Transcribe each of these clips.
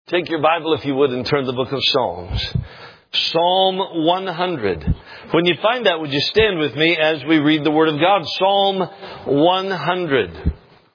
Take your Bible, if you would, and turn to the book of Psalms. Psalm 100. When you find that, would you stand with me as we read the Word of God? Psalm 100.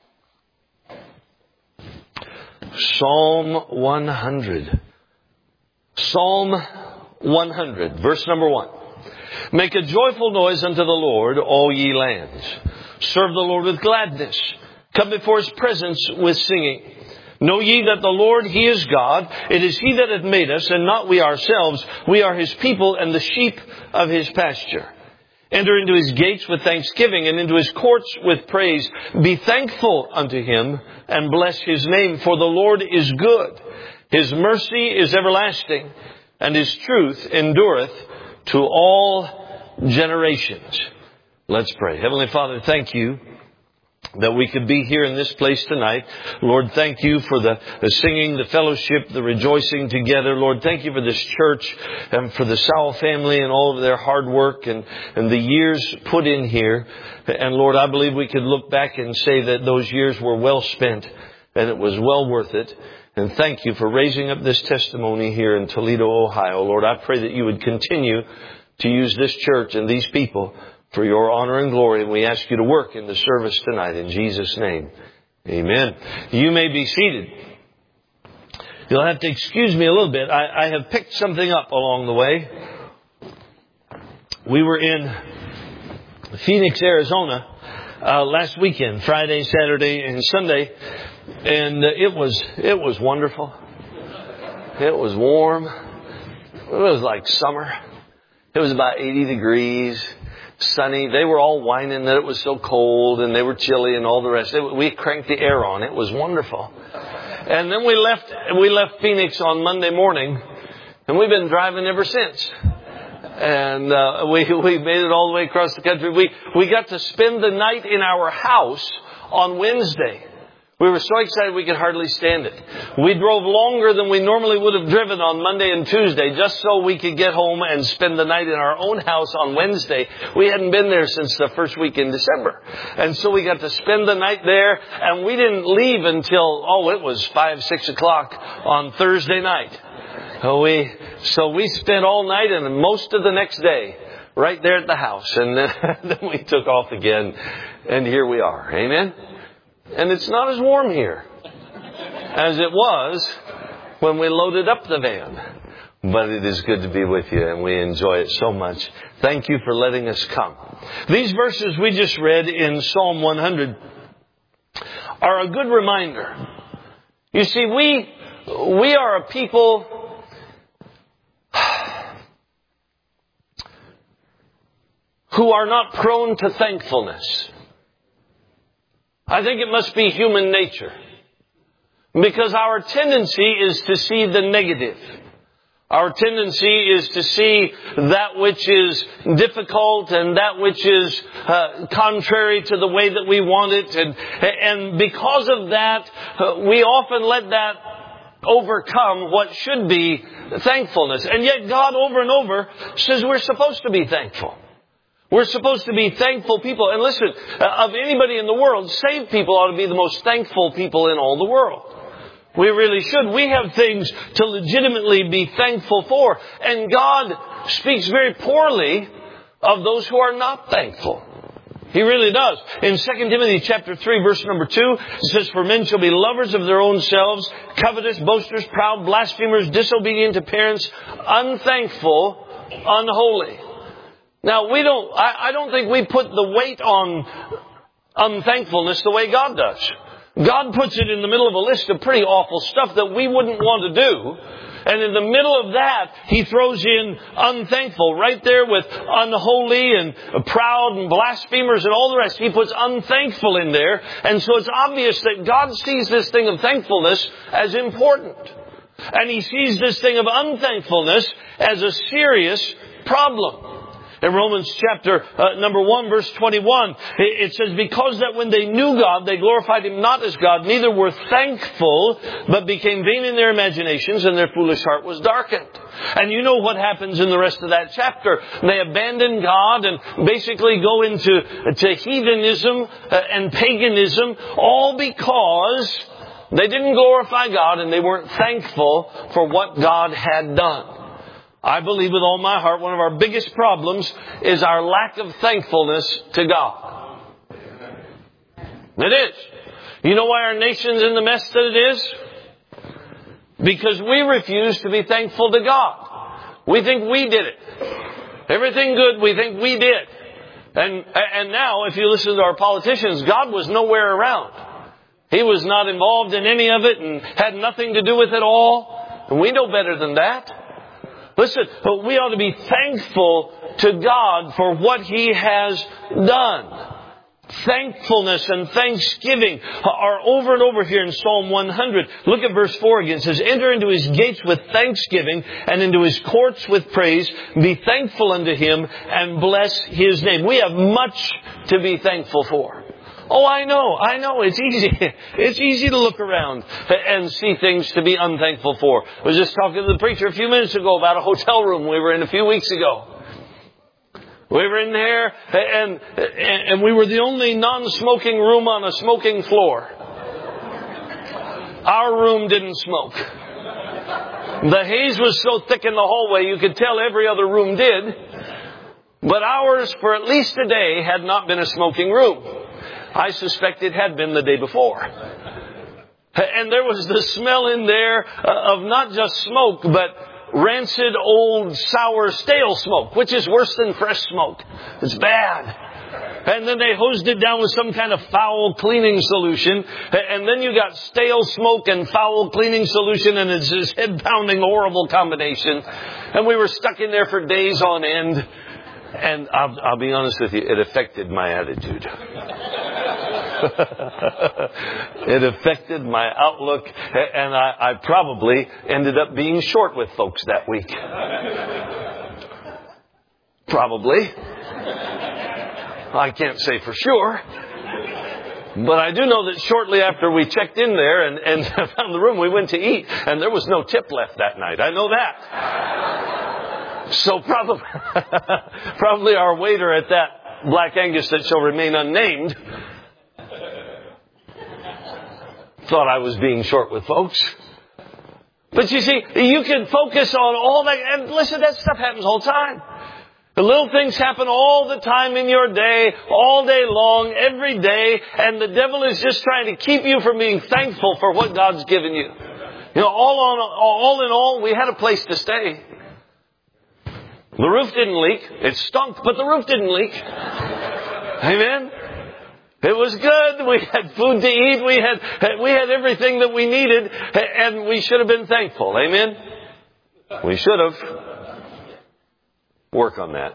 Psalm 100. Psalm 100, verse number 1. Make a joyful noise unto the Lord, all ye lands. Serve the Lord with gladness. Come before His presence with singing. Know ye that the Lord, He is God. It is He that hath made us, and not we ourselves. We are His people, and the sheep of His pasture. Enter into His gates with thanksgiving, and into His courts with praise. Be thankful unto Him, and bless His name. For the Lord is good. His mercy is everlasting, and His truth endureth to all generations. Let's pray. Heavenly Father, thank You that we could be here in this place tonight. Lord, thank You for the singing, the fellowship, the rejoicing together. Lord, thank You for this church and for the Sowell family and all of their hard work and the years put in here. And Lord, I believe we could look back and say that those years were well spent and it was well worth it. And thank You for raising up this testimony here in Toledo, Ohio. Lord, I pray that You would continue to use this church and these people for Your honor and glory. And we ask You to work in the service tonight in Jesus' name. Amen. You may be seated. You'll have to excuse me a little bit. I have picked something up along the way. We were in Phoenix, Arizona last weekend, Friday, Saturday, and Sunday. And it was wonderful. It was warm. It was like summer. It was about 80 degrees. Sunny. They were all whining that it was so cold and they were chilly and all the rest. We cranked the air on. It was wonderful. And then we left Phoenix on Monday morning, and we've been driving ever since. And we made it all the way across the country. We got to spend the night in our house on Wednesday. We were so excited we could hardly stand it. We drove longer than we normally would have driven on Monday and Tuesday just so we could get home and spend the night in our own house on Wednesday. We hadn't been there since the first week in December. And so we got to spend the night there, and we didn't leave until, it was 5, 6 o'clock on Thursday night. So we spent all night and most of the next day right there at the house. And then we took off again, and here we are. Amen? And it's not as warm here as it was when we loaded up the van. But it is good to be with you, and we enjoy it so much. Thank you for letting us come. These verses we just read in Psalm 100 are a good reminder. You see, we are a people who are not prone to thankfulness. I think it must be human nature, because our tendency is to see the negative. Our tendency is to see that which is difficult and that which is contrary to the way that we want it. And because of that, we often let that overcome what should be thankfulness. And yet God over and over says we're supposed to be thankful. We're supposed to be thankful people. And listen, of anybody in the world, saved people ought to be the most thankful people in all the world. We really should. We have things to legitimately be thankful for. And God speaks very poorly of those who are not thankful. He really does. In 2 Timothy chapter 3, verse number 2, it says, For men shall be lovers of their own selves, covetous, boasters, proud, blasphemers, disobedient to parents, unthankful, unholy. Now, I don't think we put the weight on unthankfulness the way God does. God puts it in the middle of a list of pretty awful stuff that we wouldn't want to do. And in the middle of that, He throws in unthankful. Right there with unholy and proud and blasphemers and all the rest. He puts unthankful in there. And so it's obvious that God sees this thing of thankfulness as important. And He sees this thing of unthankfulness as a serious problem. In Romans chapter number 1, verse 21, it says, Because that when they knew God, they glorified Him not as God, neither were thankful, but became vain in their imaginations, and their foolish heart was darkened. And you know what happens in the rest of that chapter. They abandon God and basically go into heathenism and paganism, all because They didn't glorify God, and they weren't thankful for what God had done. I believe with all my heart one of our biggest problems is our lack of thankfulness to God. It is. You know why our nation's in the mess that it is? Because we refuse to be thankful to God. We think we did it. Everything good, we think we did. And now, if you listen to our politicians, God was nowhere around. He was not involved in any of it and had nothing to do with it all. And we know better than that. Listen, but we ought to be thankful to God for what He has done. Thankfulness and thanksgiving are over and over here in Psalm 100. Look at verse 4 again. It says, enter into His gates with thanksgiving and into His courts with praise. Be thankful unto Him and bless His name. We have much to be thankful for. Oh, I know. It's easy. It's easy to look around and see things to be unthankful for. I was just talking to the preacher a few minutes ago about a hotel room we were in a few weeks ago. We were in there and we were the only non-smoking room on a smoking floor. Our room didn't smoke. The haze was so thick in the hallway you could tell every other room did. But ours, for at least a day, had not been a smoking room. I suspect it had been the day before. And there was the smell in there of not just smoke, but rancid, old, sour, stale smoke, which is worse than fresh smoke. It's bad. And then they hosed it down with some kind of foul cleaning solution. And then you got stale smoke and foul cleaning solution, and it's this head-pounding, horrible combination. And we were stuck in there for days on end. And I'll be honest with you, it affected my attitude. It affected my outlook, and I probably ended up being short with folks that week. Probably. I can't say for sure. But I do know that shortly after we checked in there and found the room, we went to eat, and there was no tip left that night. I know that. So probably our waiter at that Black Angus that shall remain unnamed thought I was being short with folks. But you see, you can focus on all that. And listen, that stuff happens all the time. The little things happen all the time in your day, all day long, every day. And the devil is just trying to keep you from being thankful for what God's given you. You know, all in all, we had a place to stay. The roof didn't leak. It stunk, but the roof didn't leak. Amen? It was good. We had food to eat. We had everything that we needed, and we should have been thankful. Amen? We should have. Work on that.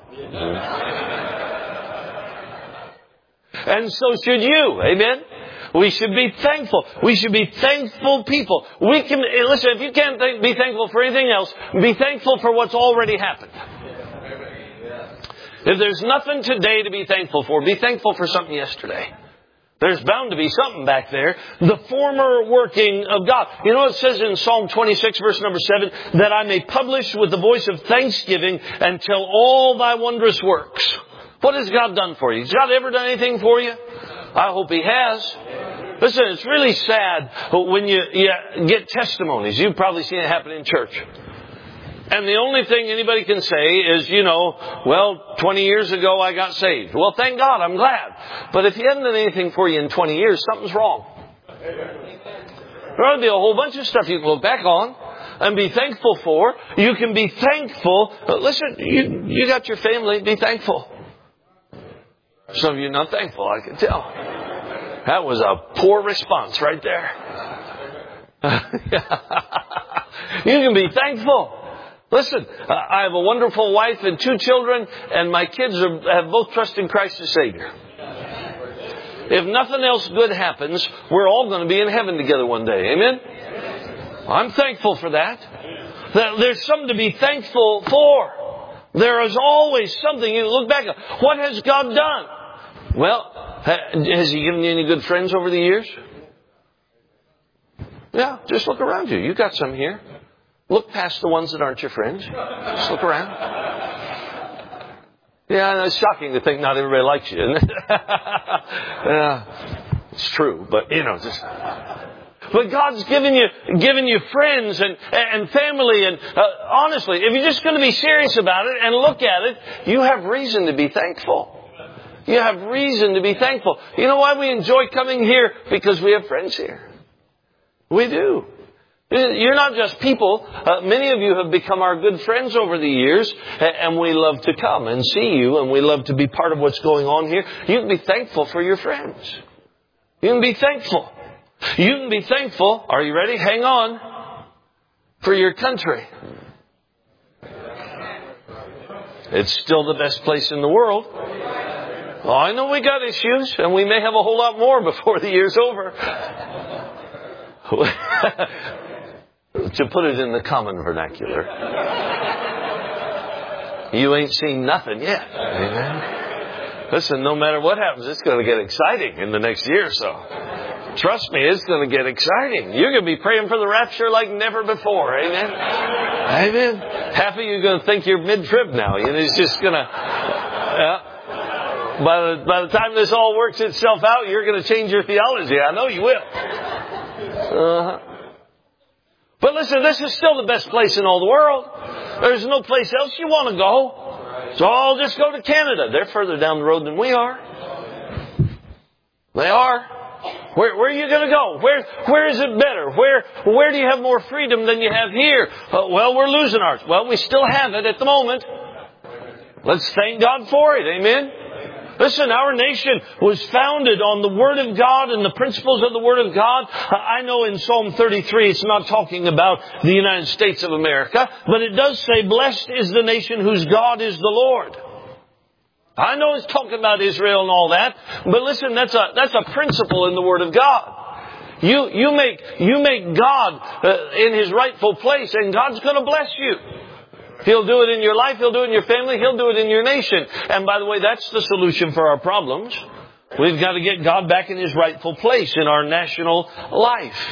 And so should you. Amen? We should be thankful. We should be thankful people. Listen, if you can't be thankful for anything else, be thankful for what's already happened. If there's nothing today to be thankful for, be thankful for something yesterday. There's bound to be something back there. The former working of God. You know, it says in Psalm 26, verse number 7, that I may publish with the voice of thanksgiving and tell all thy wondrous works. What has God done for you? Has God ever done anything for you? I hope He has. Listen, it's really sad when you get testimonies. You've probably seen it happen in church. And the only thing anybody can say is, 20 years ago I got saved. Well, thank God, I'm glad. But if He hasn't done anything for you in 20 years, something's wrong. There ought to be a whole bunch of stuff you can look back on and be thankful for. You can be thankful. Listen, you got your family, be thankful. Some of you are not thankful, I can tell. That was a poor response right there. You can be thankful. Listen, I have a wonderful wife and 2 children, and my kids have both trusted Christ as Savior. If nothing else good happens, we're all going to be in heaven together one day. Amen? I'm thankful for that. There's something to be thankful for. There is always something. You look back at, what has God done? Well, has He given you any good friends over the years? Yeah, just look around you. You got some here. Look past the ones that aren't your friends. Just look around. Yeah, it's shocking to think not everybody likes you, isn't it? Yeah, it's true, but But God's given you friends and family. And honestly, if you're just going to be serious about it and look at it, you have reason to be thankful. You have reason to be thankful. You know why we enjoy coming here? Because we have friends here. We do. You're not just people. Many of you have become our good friends over the years, and we love to come and see you, and we love to be part of what's going on here. You can be thankful for your friends. You can be thankful. You can be thankful, are you ready? Hang on, for your country. It's still the best place in the world. Well, I know we got issues, and we may have a whole lot more before the year's over. To put it in the common vernacular, you ain't seen nothing yet. Amen. Listen, no matter what happens, it's going to get exciting in the next year or so. Trust me, it's going to get exciting. You're going to be praying for the rapture like never before. Amen. Amen. Half of you are going to think you're mid-trib now. You know, it's just going to... By the time this all works itself out, you're going to change your theology. I know you will. But listen, this is still the best place in all the world. There's no place else you want to go. So I'll just go to Canada. They're further down the road than we are. They are. Where are you going to go? Where is it better? Where do you have more freedom than you have here? Well, we're losing ours. Well, we still have it at the moment. Let's thank God for it. Amen. Listen, our nation was founded on the Word of God and the principles of the Word of God. I know in Psalm 33 it's not talking about the United States of America, but it does say, blessed is the nation whose God is the Lord. I know it's talking about Israel and all that, but listen, that's a principle in the Word of God. You make God in His rightful place, and God's going to bless you. He'll do it in your life. He'll do it in your family. He'll do it in your nation. And by the way, that's the solution for our problems. We've got to get God back in His rightful place in our national life.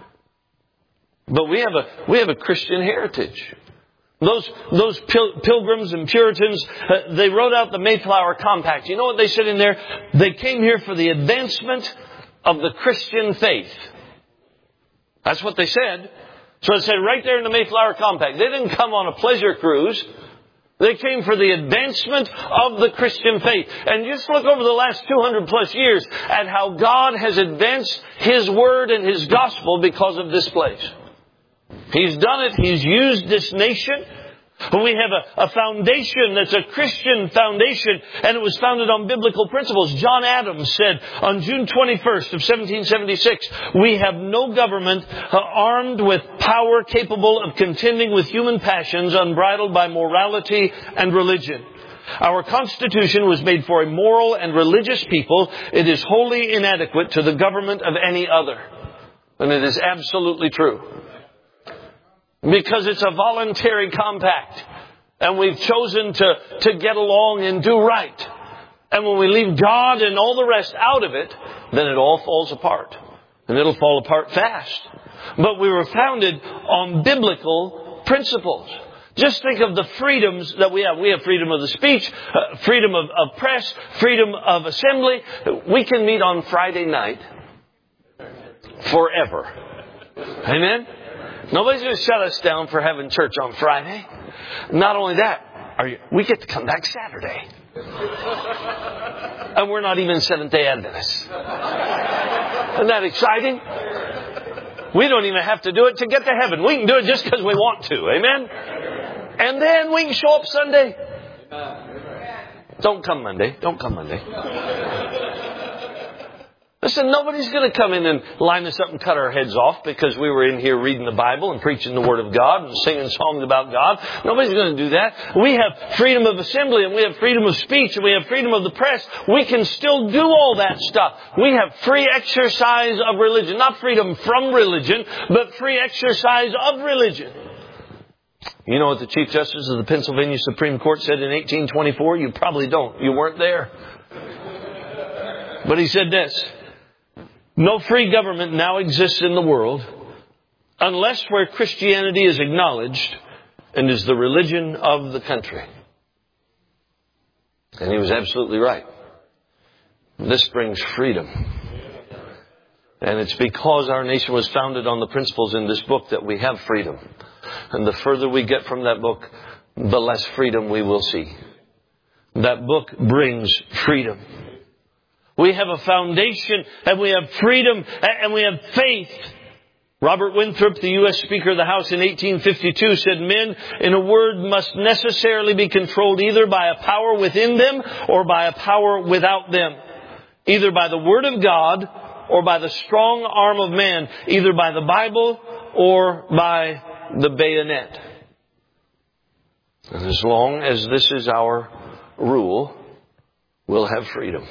But we have a Christian heritage. Those Pilgrims and Puritans, they wrote out the Mayflower Compact. You know what they said in there? They came here for the advancement of the Christian faith. That's what they said. So it said right there in the Mayflower Compact. They didn't come on a pleasure cruise. They came for the advancement of the Christian faith. And just look over the last 200 plus years at how God has advanced His Word and His Gospel because of this place. He's done it. He's used this nation. We have a foundation that's a Christian foundation, and it was founded on biblical principles. John Adams said on June 21st of 1776, we have no government armed with power capable of contending with human passions unbridled by morality and religion. Our Constitution was made for a moral and religious people. It is wholly inadequate to the government of any other. And it is absolutely true. Because it's a voluntary compact. And we've chosen to get along and do right. And when we leave God and all the rest out of it, then it all falls apart. And it'll fall apart fast. But we were founded on biblical principles. Just think of the freedoms that we have. We have freedom of the speech, freedom of press, freedom of assembly. We can meet on Friday night forever. Amen? Nobody's going to shut us down for having church on Friday. Not only that, we get to come back Saturday. And we're not even Seventh-day Adventists. Isn't that exciting? We don't even have to do it to get to heaven. We can do it just because we want to. Amen? And then we can show up Sunday. Don't come Monday. Don't come Monday. Listen, nobody's going to come in and line us up and cut our heads off because we were in here reading the Bible and preaching the Word of God and singing songs about God. Nobody's going to do that. We have freedom of assembly and we have freedom of speech and we have freedom of the press. We can still do all that stuff. We have free exercise of religion. Not freedom from religion, but free exercise of religion. You know what the Chief Justice of the Pennsylvania Supreme Court said in 1824? You probably don't. You weren't there. But he said this. No free government now exists in the world unless where Christianity is acknowledged and is the religion of the country. And he was absolutely right. This brings freedom. And it's because our nation was founded on the principles in this book that we have freedom. And the further we get from that book, the less freedom we will see. That book brings freedom. We have a foundation, and we have freedom, and we have faith. Robert Winthrop, the U.S. Speaker of the House in 1852, said, "Men, in a word, must necessarily be controlled either by a power within them or by a power without them. Either by the Word of God or by the strong arm of man. Either by the Bible or by the bayonet." And as long as this is our rule, we'll have freedom.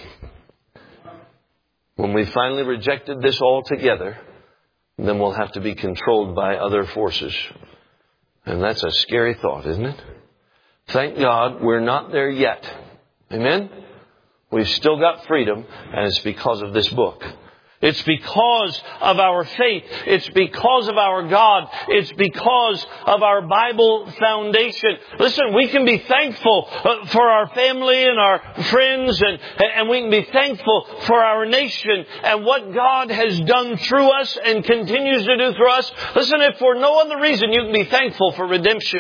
When we finally rejected this altogether, then we'll have to be controlled by other forces. And that's a scary thought, isn't it? Thank God we're not there yet. Amen? We've still got freedom, and it's because of this book. It's because of our faith. It's because of our God. It's because of our Bible foundation. Listen, we can be thankful for our family and our friends, and we can be thankful for our nation and what God has done through us and continues to do through us. Listen, if for no other reason, you can be thankful for redemption.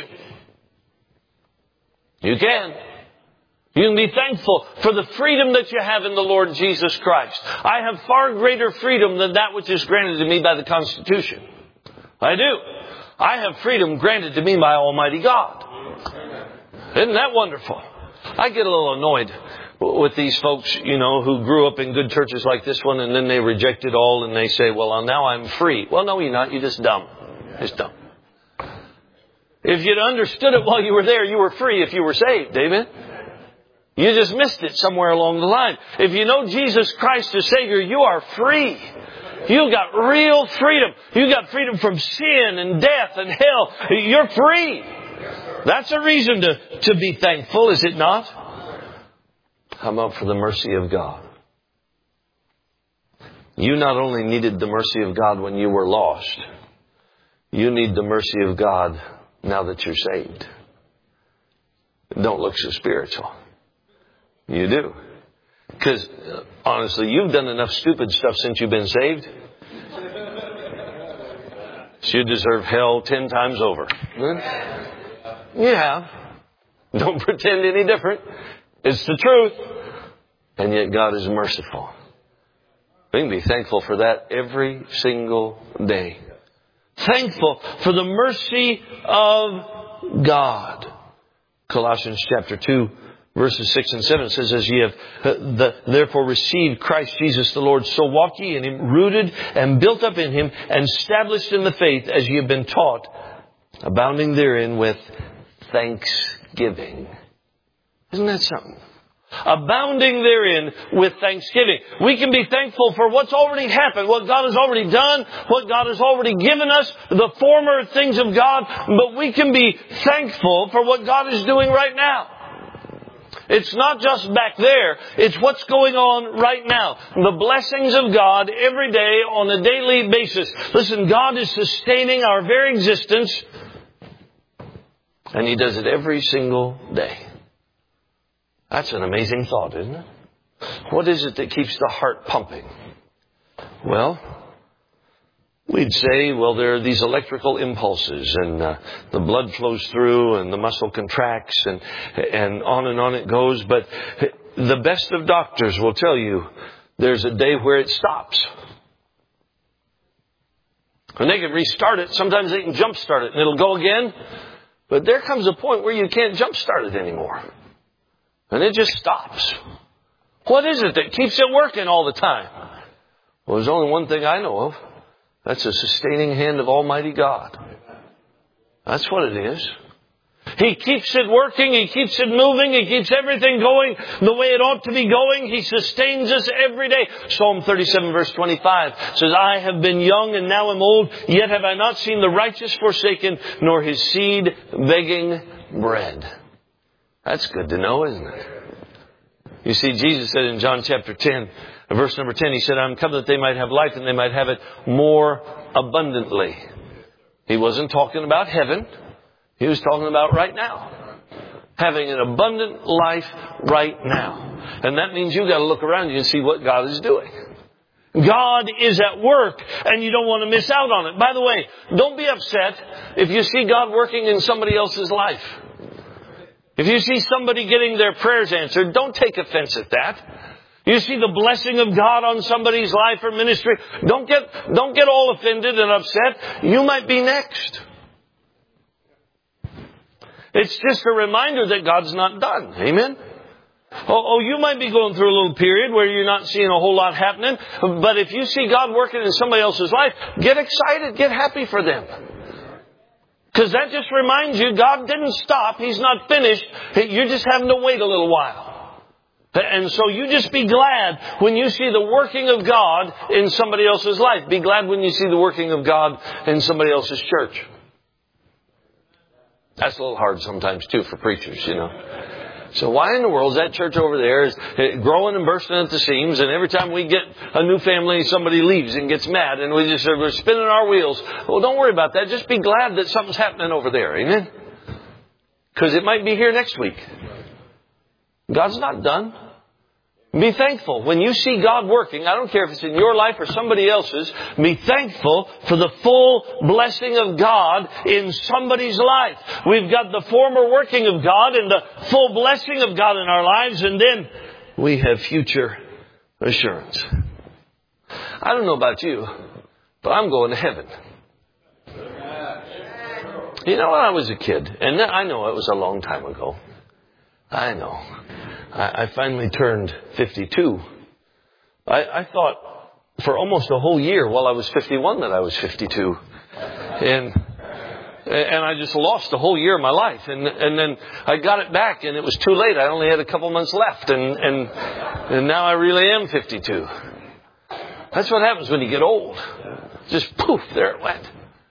You can. You can be thankful for the freedom that you have in the Lord Jesus Christ. I have far greater freedom than that which is granted to me by the Constitution. I do. I have freedom granted to me by Almighty God. Isn't that wonderful? I get a little annoyed with these folks, who grew up in good churches like this one, and then they reject it all and they say, well, now I'm free. Well, no, you're not. You're just dumb. Just dumb. If you'd understood it while you were there, you were free if you were saved. Amen? You just missed it somewhere along the line. If you know Jesus Christ as Savior, you are free. You got real freedom. You got freedom from sin and death and hell. You're free. That's a reason to be thankful, is it not? How about for the mercy of God? You not only needed the mercy of God when you were lost, you need the mercy of God now that you're saved. Don't look so spiritual. You do. Because, honestly, you've done enough stupid stuff since you've been saved. So you deserve hell 10 times over. You have. Don't pretend any different. It's the truth. And yet God is merciful. We can be thankful for that every single day. Thankful for the mercy of God. Colossians chapter 2. Verses 6 and 7 says, as ye have therefore received Christ Jesus the Lord, so walk ye in Him, rooted and built up in Him, and established in the faith as ye have been taught, abounding therein with thanksgiving. Isn't that something? Abounding therein with thanksgiving. We can be thankful for what's already happened, what God has already done, what God has already given us, the former things of God, but we can be thankful for what God is doing right now. It's not just back there. It's what's going on right now. The blessings of God every day on a daily basis. Listen, God is sustaining our very existence. And He does it every single day. That's an amazing thought, isn't it? What is it that keeps the heart pumping? Well, we'd say, there are these electrical impulses, and the blood flows through and the muscle contracts and on it goes. But the best of doctors will tell you there's a day where it stops. And they can restart it. Sometimes they can jumpstart it and it'll go again. But there comes a point where you can't jumpstart it anymore. And it just stops. What is it that keeps it working all the time? Well, there's only one thing I know of. That's a sustaining hand of Almighty God. That's what it is. He keeps it working. He keeps it moving. He keeps everything going the way it ought to be going. He sustains us every day. Psalm 37 verse 25 says, I have been young and now am old, yet have I not seen the righteous forsaken, nor his seed begging bread. That's good to know, isn't it? You see, Jesus said in John chapter 10, verse number 10, He said, I'm come that they might have life and they might have it more abundantly. He wasn't talking about heaven. He was talking about right now. Having an abundant life right now. And that means you've got to look around you and see what God is doing. God is at work, and you don't want to miss out on it. By the way, don't be upset if you see God working in somebody else's life. If you see somebody getting their prayers answered, don't take offense at that. You see the blessing of God on somebody's life or ministry, don't get all offended and upset. You might be next. It's just a reminder that God's not done. Amen? You might be going through a little period where you're not seeing a whole lot happening. But if you see God working in somebody else's life, get excited, get happy for them. Because that just reminds you, God didn't stop. He's not finished. You're just having to wait a little while. And so you just be glad when you see the working of God in somebody else's life. Be glad when you see the working of God in somebody else's church. That's a little hard sometimes too for preachers, you know. So why in the world is that church over there is growing and bursting at the seams, and every time we get a new family, somebody leaves and gets mad, and we're spinning our wheels. Well, don't worry about that. Just be glad that something's happening over there. Amen? Because it might be here next week. God's not done. Be thankful. When you see God working, I don't care if it's in your life or somebody else's, be thankful for the full blessing of God in somebody's life. We've got the former working of God and the full blessing of God in our lives, and then we have future assurance. I don't know about you, but I'm going to heaven. You know, when I was a kid, and I know it was a long time ago. I know. I finally turned 52. I thought for almost a whole year while I was 51 that I was 52. And I just lost a whole year of my life. And then I got it back and it was too late. I only had a couple months left. And now I really am 52. That's what happens when you get old. Just poof, there it went.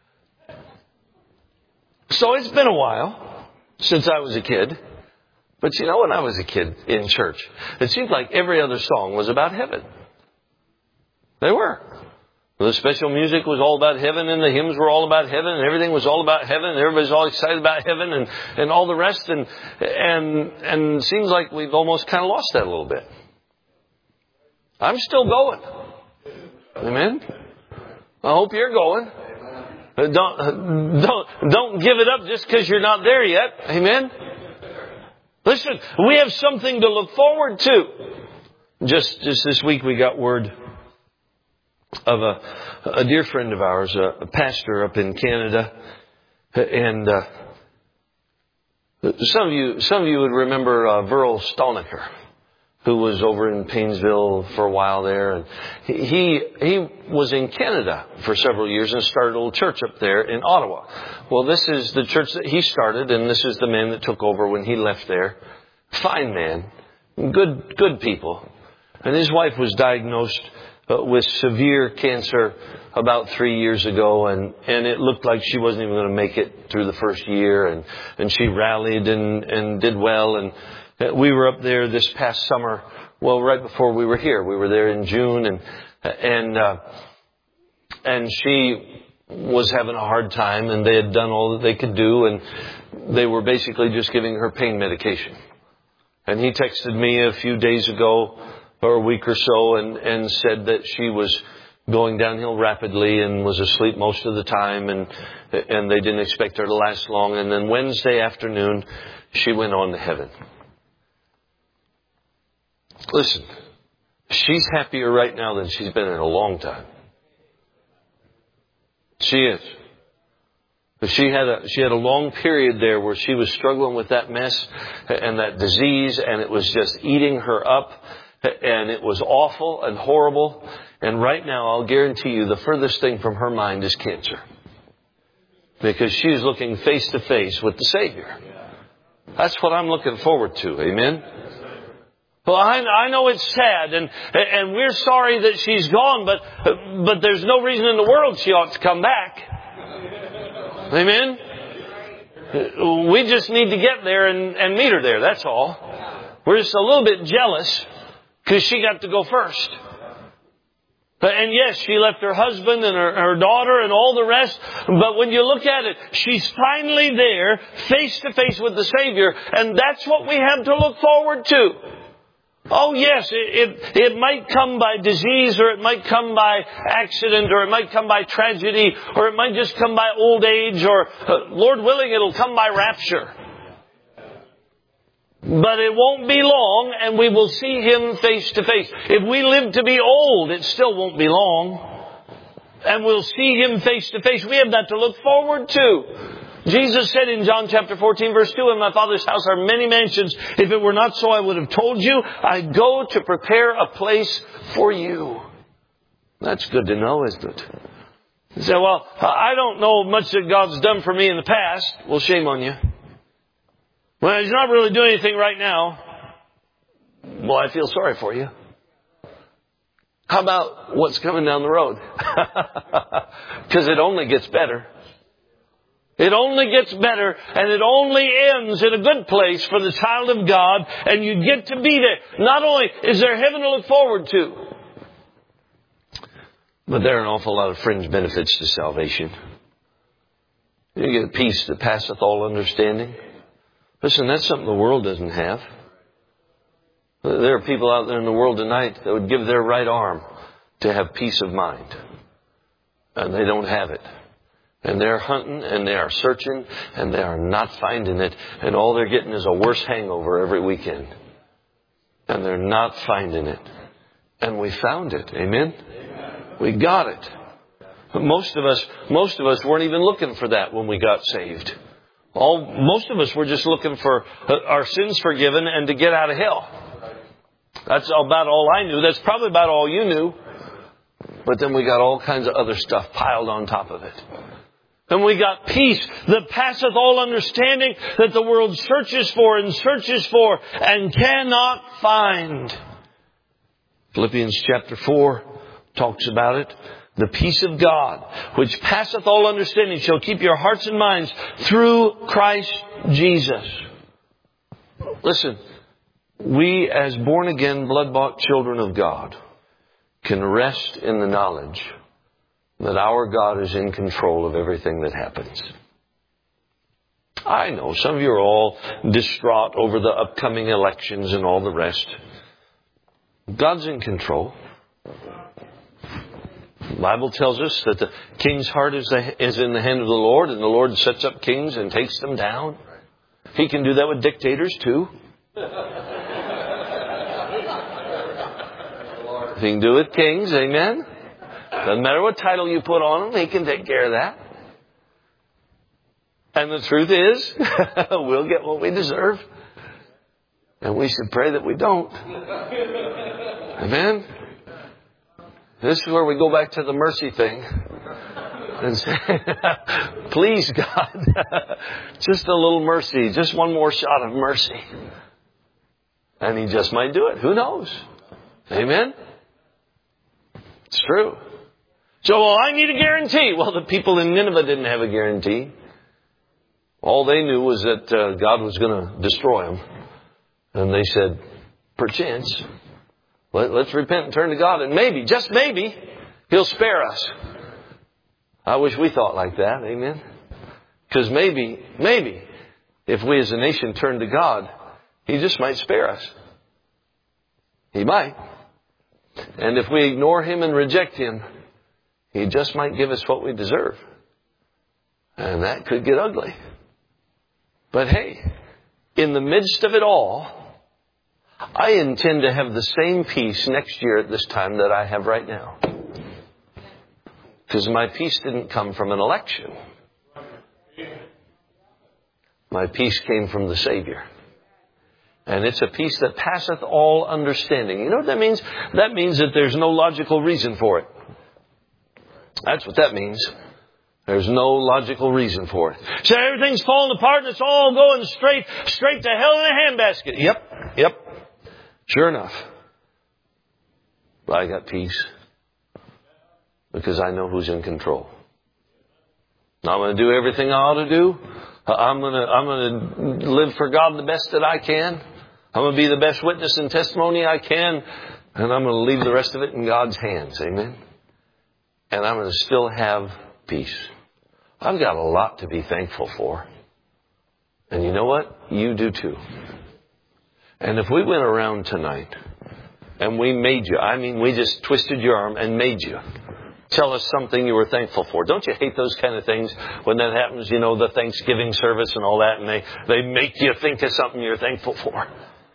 So it's been a while since I was a kid. But you know, when I was a kid in church, it seemed like every other song was about heaven. They were. The special music was all about heaven, and the hymns were all about heaven, and everything was all about heaven, and everybody's all excited about heaven and all the rest. And it seems like we've almost kind of lost that a little bit. I'm still going. Amen? I hope you're going. Don't give it up just because you're not there yet. Amen? Listen, we have something to look forward to. Just this week we got word of a dear friend of ours, a pastor up in Canada. And some of you would remember Verl Stolniker, who was over in Painesville for a while there. And he was in Canada for several years and started a little church up there in Ottawa. Well, this is the church that he started, and this is the man that took over when he left there. Fine man. Good people. And his wife was diagnosed with severe cancer about 3 years ago, and it looked like she wasn't even going to make it through the first year, and she rallied and did well. And we were up there this past summer, well, right before we were here. We were there in June, and she was having a hard time, and they had done all that they could do, and they were basically just giving her pain medication. And he texted me a few days ago, or a week or so, and said that she was going downhill rapidly and was asleep most of the time, and they didn't expect her to last long. And then Wednesday afternoon, she went on to heaven. Listen, she's happier right now than she's been in a long time. She is. But she had a long period there where she was struggling with that mess and that disease, and it was just eating her up, and it was awful and horrible. And right now, I'll guarantee you, the furthest thing from her mind is cancer, because she's looking face to face with the Savior. That's what I'm looking forward to. Amen. Well, I know it's sad, and we're sorry that she's gone, but there's no reason in the world she ought to come back. Amen? We just need to get there and meet her there, that's all. We're just a little bit jealous because she got to go first. And yes, she left her husband and her daughter and all the rest. But when you look at it, she's finally there, face to face with the Savior. And that's what we have to look forward to. Oh yes, it might come by disease, or it might come by accident, or it might come by tragedy, or it might just come by old age, or Lord willing, it'll come by rapture. But it won't be long, and we will see Him face to face. If we live to be old, it still won't be long. And we'll see Him face to face. We have that to look forward to. Jesus said in John chapter 14, verse 2, "In my Father's house are many mansions. If it were not so, I would have told you. I go to prepare a place for you." That's good to know, isn't it? You say, "Well, I don't know much that God's done for me in the past." Well, shame on you. Well, He's not really doing anything right now. Well, I feel sorry for you. How about what's coming down the road? Because it only gets better. It only gets better, and it only ends in a good place for the child of God, and you get to be there. Not only is there heaven to look forward to, but there are an awful lot of fringe benefits to salvation. You get peace that passeth all understanding. Listen, that's something the world doesn't have. There are people out there in the world tonight that would give their right arm to have peace of mind, and they don't have it. And they're hunting, and they are searching, and they are not finding it. And all they're getting is a worse hangover every weekend. And they're not finding it. And we found it. Amen? We got it. But most of us weren't even looking for that when we got saved. Most of us were just looking for our sins forgiven and to get out of hell. That's about all I knew. That's probably about all you knew. But then we got all kinds of other stuff piled on top of it. And we got peace that passeth all understanding, that the world searches for and cannot find. Philippians chapter 4 talks about it. The peace of God, which passeth all understanding, shall keep your hearts and minds through Christ Jesus. Listen, we as born again, blood-bought children of God can rest in the knowledge that our God is in control of everything that happens. I know some of you are all distraught over the upcoming elections and all the rest. God's in control. The Bible tells us that the king's heart is in the hand of the Lord, and the Lord sets up kings and takes them down. He can do that with dictators too. He can do it with kings, amen? Doesn't matter what title you put on him, He can take care of that. And the truth is, we'll get what we deserve. And we should pray that we don't. Amen? This is where we go back to the mercy thing. And say, please God, just a little mercy, just one more shot of mercy. And He just might do it. Who knows? Amen? It's true. So, well, I need a guarantee. Well, the people in Nineveh didn't have a guarantee. All they knew was that God was going to destroy them. And they said, perchance, let's repent and turn to God. And maybe, just maybe, He'll spare us. I wish we thought like that. Amen? Because maybe, if we as a nation turn to God, He just might spare us. He might. And if we ignore Him and reject Him, He just might give us what we deserve. And that could get ugly. But hey, in the midst of it all, I intend to have the same peace next year at this time that I have right now. Because my peace didn't come from an election. My peace came from the Savior. And it's a peace that passeth all understanding. You know what that means? That means that there's no logical reason for it. That's what that means. There's no logical reason for it. So everything's falling apart and it's all going straight to hell in a handbasket. Yep. Sure enough. But I got peace. Because I know who's in control. I'm going to do everything I ought to do. I'm going to live for God the best that I can. I'm going to be the best witness and testimony I can. And I'm going to leave the rest of it in God's hands. Amen. And I'm going to still have peace. I've got a lot to be thankful for. And you know what? You do too. And if we went around tonight and we made you. I mean, we just twisted your arm and made you. Tell us something you were thankful for. Don't you hate those kind of things when that happens? You know, the Thanksgiving service and all that, and they make you think of something you're thankful for.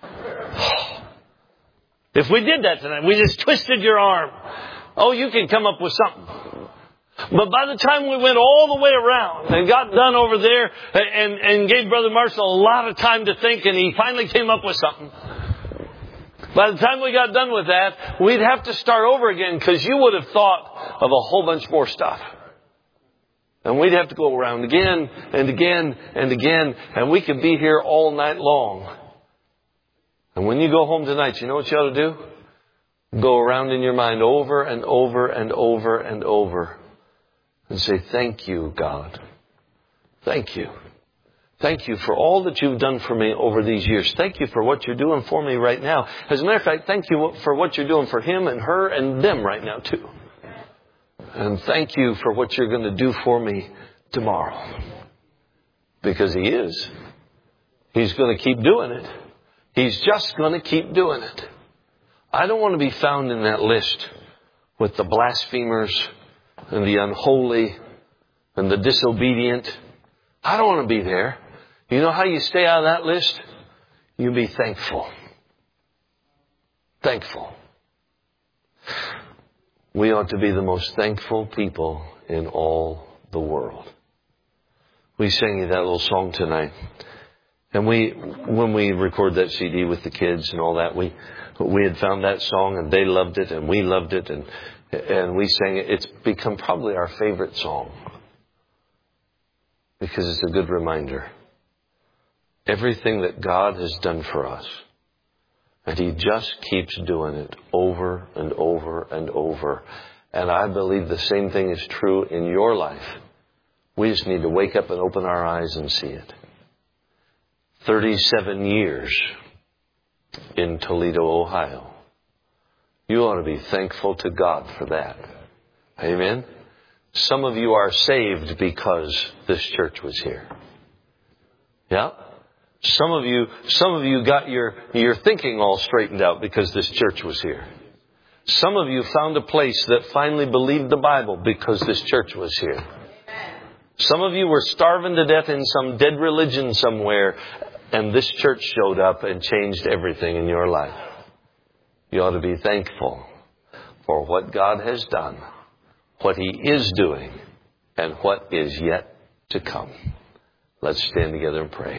If we did that tonight, we just twisted your arm. Oh, you can come up with something. But by the time we went all the way around and got done over there and gave Brother Marshall a lot of time to think, and he finally came up with something. By the time we got done with that, we'd have to start over again because you would have thought of a whole bunch more stuff. And we'd have to go around again and again and again, and we could be here all night long. And when you go home tonight, you know what you ought to do? Go around in your mind over and over and over and over and say, thank you, God. Thank you. Thank you for all that you've done for me over these years. Thank you for what you're doing for me right now. As a matter of fact, thank you for what you're doing for him and her and them right now too. And thank you for what you're going to do for me tomorrow. Because he is. He's going to keep doing it. He's just going to keep doing it. I don't want to be found in that list with the blasphemers and the unholy and the disobedient. I don't want to be there. You know how you stay out of that list? You be thankful. Thankful. We ought to be the most thankful people in all the world. We sang you that little song tonight. And when we recorded that CD with the kids and all that, we had found that song and they loved it and we loved it and we sang it. It's become probably our favorite song because it's a good reminder. Everything that God has done for us, and he just keeps doing it over and over and over. And I believe the same thing is true in your life. We just need to wake up and open our eyes and see it. 37 years in Toledo, Ohio. You ought to be thankful to God for that. Amen? Some of you are saved because this church was here. Yeah? Some of you got your thinking all straightened out because this church was here. Some of you found a place that finally believed the Bible because this church was here. Some of you were starving to death in some dead religion somewhere, and this church showed up and changed everything in your life. You ought to be thankful for what God has done, what he is doing, and what is yet to come. Let's stand together and pray.